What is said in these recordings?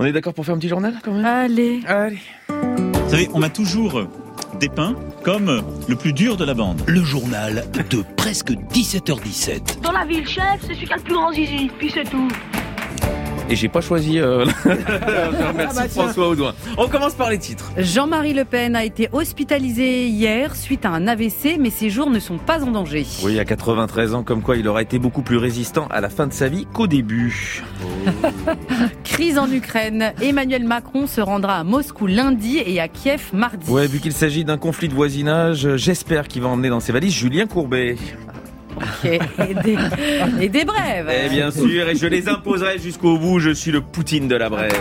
On est d'accord pour faire un petit journal quand même ? Allez. Vous savez, on m'a toujours dépeint comme le plus dur de la bande. Le journal de presque 17h17. Dans la ville, chef, c'est celui qui a le plus grand zizi, puis c'est tout. Et j'ai pas choisi... Merci François Audouin. On commence par les titres. Jean-Marie Le Pen a été hospitalisé hier suite à un AVC, mais ses jours ne sont pas en danger. Oui, à 93 ans, comme quoi il aura été beaucoup plus résistant à la fin de sa vie qu'au début. Crise en Ukraine. Emmanuel Macron se rendra à Moscou lundi et à Kiev mardi. Ouais, vu qu'il s'agit d'un conflit de voisinage, j'espère qu'il va emmener dans ses valises Julien Courbet. Ok, et des brèves. Et bien sûr, et je les imposerai jusqu'au bout, je suis le Poutine de la brève.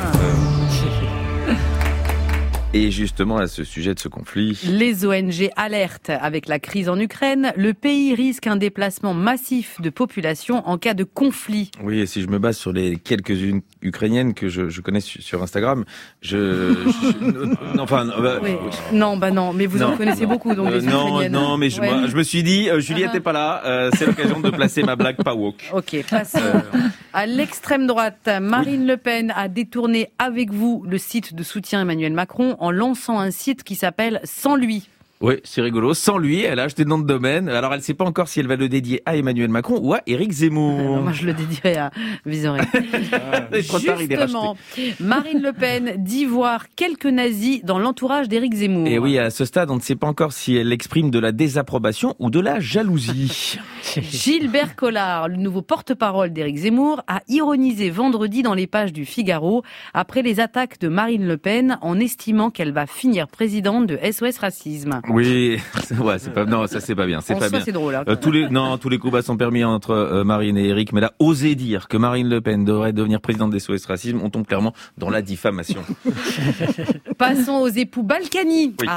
Et justement, à ce sujet de ce conflit... Les ONG alertent. Avec la crise en Ukraine, le pays risque un déplacement massif de population en cas de conflit. Oui, et si je me base sur les quelques-unes ukrainiennes que je connais sur Instagram, Oui. Non, mais vous en connaissez beaucoup, donc les ukrainiennes. Non, mais je me suis dit, Juliette n'est pas là, c'est l'occasion de placer ma blague pas woke. Ok, passons à l'extrême droite. Marine Le Pen a détourné avec vous le site de soutien Emmanuel Macron en lançant un site qui s'appelle Sans lui. Oui, c'est rigolo. Sans lui, elle a acheté le nom de domaine. Alors, elle ne sait pas encore si elle va le dédier à Emmanuel Macron ou à Éric Zemmour. Alors, moi, je le dédierai à Visoré. Justement, Marine Le Pen dit voir quelques nazis dans l'entourage d'Éric Zemmour. Et oui, à ce stade, on ne sait pas encore si elle exprime de la désapprobation ou de la jalousie. Gilbert Collard, le nouveau porte-parole d'Éric Zemmour, a ironisé vendredi dans les pages du Figaro après les attaques de Marine Le Pen en estimant qu'elle va finir présidente de SOS Racisme. Oui, ouais, c'est pas, non, ça c'est pas bien, c'est pas bien. C'est drôle. Hein, tous les combats sont permis entre Marine et Éric, mais là, oser dire que Marine Le Pen devrait devenir présidente des SOS Racisme, on tombe clairement dans la diffamation. Passons aux époux Balkany. Oui.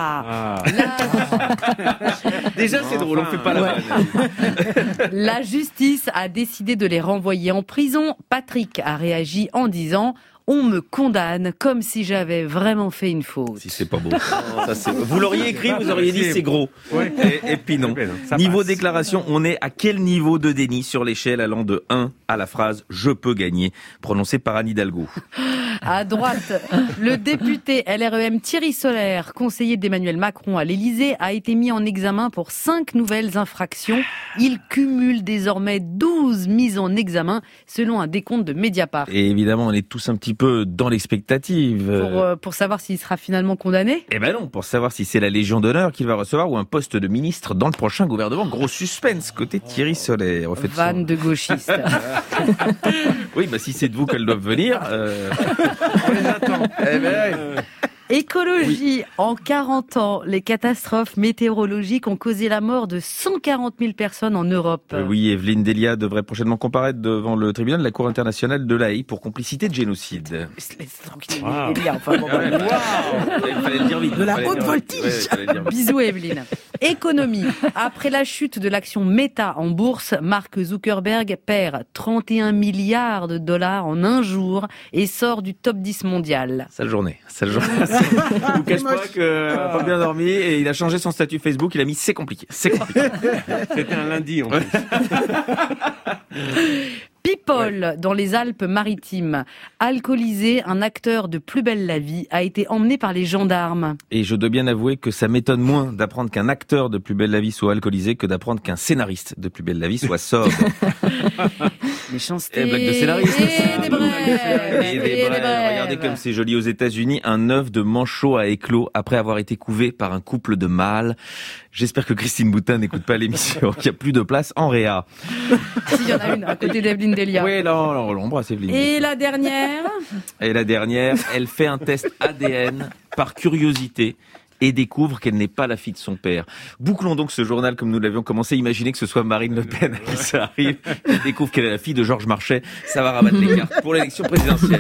Déjà, c'est drôle, on fait pas la vanne. La justice a décidé de les renvoyer en prison. Patrick a réagi en disant: on me condamne comme si j'avais vraiment fait une faute. Si c'est pas beau. Vous l'auriez écrit, vous auriez dit c'est gros. Ouais. Et puis non. Niveau déclaration, on est à quel niveau de déni sur l'échelle allant de 1 à la phrase « je peux gagner » prononcée par Anne Hidalgo. À droite, le député LREM Thierry Solaire, conseiller d'Emmanuel Macron à l'Élysée, a été mis en examen pour 5 nouvelles infractions. Il cumule désormais 12 mises en examen selon un décompte de Mediapart. Et évidemment, on est tous un petit peu dans l'expectative. Pour savoir s'il sera finalement condamné ? Eh ben non, pour savoir si c'est la Légion d'honneur qu'il va recevoir ou un poste de ministre dans le prochain gouvernement. Gros suspense côté Thierry Solaire. Vanne de gauchiste. Oui, si c'est de vous qu'elles doivent venir... On les attend. Eh ben... Écologie. En 40 ans, les catastrophes météorologiques ont causé la mort de 140 000 personnes en Europe. Oui, Evelyne Delia devrait prochainement comparaître devant le tribunal de la Cour internationale de l'Haye pour complicité de génocide. Wow. Il fallait le dire vite. De la haute voltige. Bisous Evelyne. Économie. Après la chute de l'action Meta en bourse, Mark Zuckerberg perd 31 milliards de dollars en un jour et sort du top 10 mondial. Sale journée. Je vous cache pas qu'il n'a pas bien dormi et il a changé son statut Facebook, il a mis c'est compliqué. C'était un lundi en plus. People, dans les Alpes-Maritimes. Alcoolisé, un acteur de Plus belle la vie a été emmené par les gendarmes. Et je dois bien avouer que ça m'étonne moins d'apprendre qu'un acteur de Plus belle la vie soit alcoolisé que d'apprendre qu'un scénariste de Plus belle la vie soit sobre. Méchanceté. Blague de scénariste. Et des brèves. Regardez comme c'est joli aux États-Unis. Un œuf de manchot a éclos après avoir été couvé par un couple de mâles. J'espère que Christine Boutin n'écoute pas l'émission. Il n'y a plus de place en réa. S'il y en a une à côté d'Evelyne Delia. Oui, non, l'embrasse Evelyne. Et la dernière, elle fait un test ADN par curiosité et découvre qu'elle n'est pas la fille de son père. Bouclons donc ce journal comme nous l'avions commencé. Imaginez que ce soit Marine Le Pen à qui ça arrive. Elle découvre qu'elle est la fille de Georges Marchais. Ça va rabattre les cartes pour l'élection présidentielle.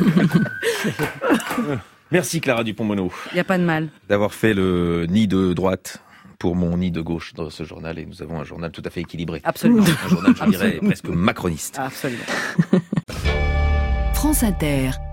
Merci Clara Dupont-Moreau. Il n'y a pas de mal. D'avoir fait le nid de droite pour mon nid de gauche dans ce journal. Et nous avons un journal tout à fait équilibré. Absolument. Un journal, je dirais, presque macroniste. Absolument. France Inter.